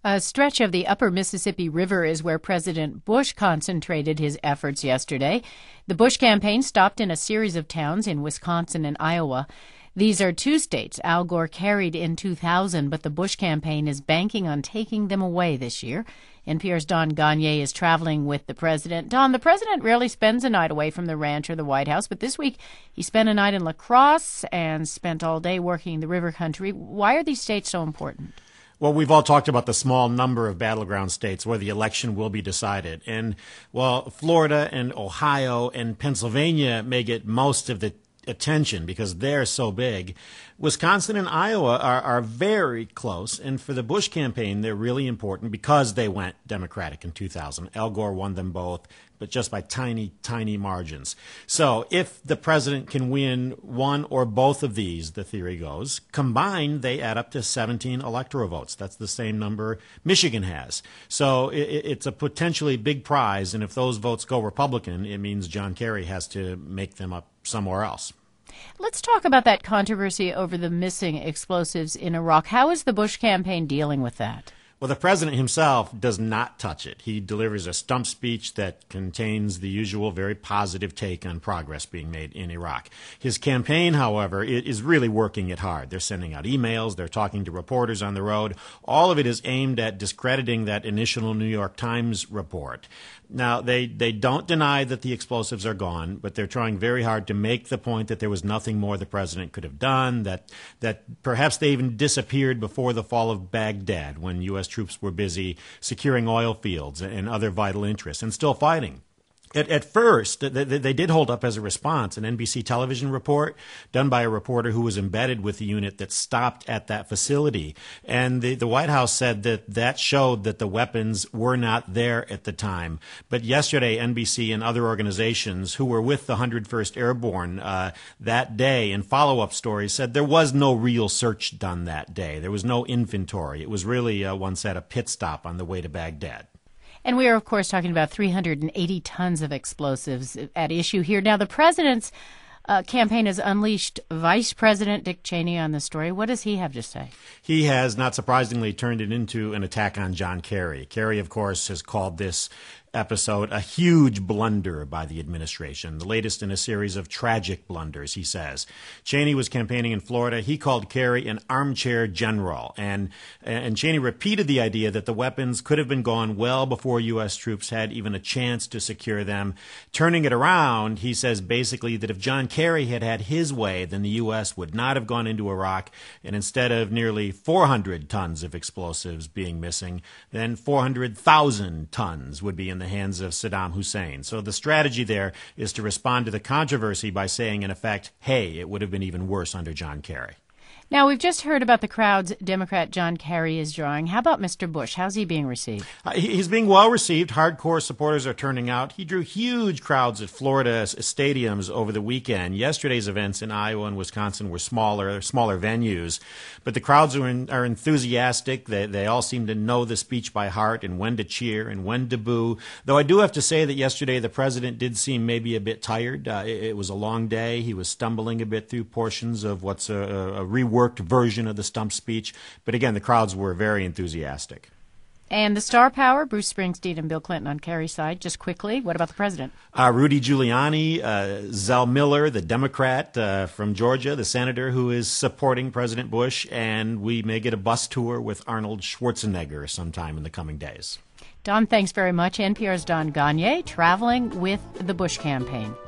A stretch of the upper Mississippi River is where President Bush concentrated his efforts yesterday. The Bush campaign stopped in a series of towns in Wisconsin and Iowa. These are two states Al Gore carried in 2000, but the Bush campaign is banking on taking them away this year. NPR's Don Gonyea is traveling with the president. Don, the president rarely spends a night away from the ranch or the White House, but this week he spent a night in La Crosse and spent all day working the river country. Why are these states so important? Well, we've all talked about the small number of battleground states where the election will be decided. And while Florida and Ohio and Pennsylvania may get most of the attention because they're so big, Wisconsin and Iowa are very close. And for the Bush campaign, they're really important because they went Democratic in 2000. Al Gore won them both, but just by tiny, tiny margins. So if the president can win one or both of these, the theory goes, combined, they add up to 17 electoral votes. That's the same number Michigan has. So it's a potentially big prize, and if those votes go Republican, it means John Kerry has to make them up somewhere else. Let's talk about that controversy over the missing explosives in Iraq. How is the Bush campaign dealing with that? Well, the president himself does not touch it. He delivers a stump speech that contains the usual very positive take on progress being made in Iraq. His campaign, however, is really working it hard. They're sending out emails. They're talking to reporters on the road. All of it is aimed at discrediting that initial New York Times report. Now, they don't deny that the explosives are gone, but they're trying very hard to make the point that there was nothing more the president could have done, that perhaps they even disappeared before the fall of Baghdad when U.S. troops were busy securing oil fields and other vital interests and still fighting. At first, they did hold up as a response an NBC television report done by a reporter who was embedded with the unit that stopped at that facility. And the White House said that showed that the weapons were not there at the time. But yesterday, NBC and other organizations who were with the 101st Airborne that day in follow-up stories said there was no real search done that day. There was no inventory. It was really, one said, a pit stop on the way to Baghdad. And we are, of course, talking about 380 tons of explosives at issue here. Now, the president's campaign has unleashed Vice President Dick Cheney on the story. What does he have to say? He has, not surprisingly, turned it into an attack on John Kerry. Kerry, of course, has called this episode a huge blunder by the administration, the latest in a series of tragic blunders, he says. Cheney was campaigning in Florida. He called Kerry an armchair general, and Cheney repeated the idea that the weapons could have been gone well before U.S. troops had even a chance to secure them. Turning it around, he says basically that if John Kerry had had his way, then the U.S. would not have gone into Iraq, and instead of nearly 400 tons of explosives being missing, then 400,000 tons would be in the hands of Saddam Hussein. So the strategy there is to respond to the controversy by saying, in effect, hey, it would have been even worse under John Kerry. Now, we've just heard about the crowds Democrat John Kerry is drawing. How about Mr. Bush? How's he being received? He's being well received. Hardcore supporters are turning out. He drew huge crowds at Florida stadiums over the weekend. Yesterday's events in Iowa and Wisconsin were smaller venues. But the crowds are enthusiastic. They all seem to know the speech by heart and when to cheer and when to boo. Though I do have to say that yesterday the president did seem maybe a bit tired. It was a long day. He was stumbling a bit through portions of what's a reworked version of the stump speech. But again, the crowds were very enthusiastic. And the star power, Bruce Springsteen and Bill Clinton on Kerry's side. Just quickly, what about the president? Rudy Giuliani, Zell Miller, the Democrat from Georgia, the senator who is supporting President Bush, and we may get a bus tour with Arnold Schwarzenegger sometime in the coming days. Don, thanks very much. NPR's Don Gonyea traveling with the Bush campaign.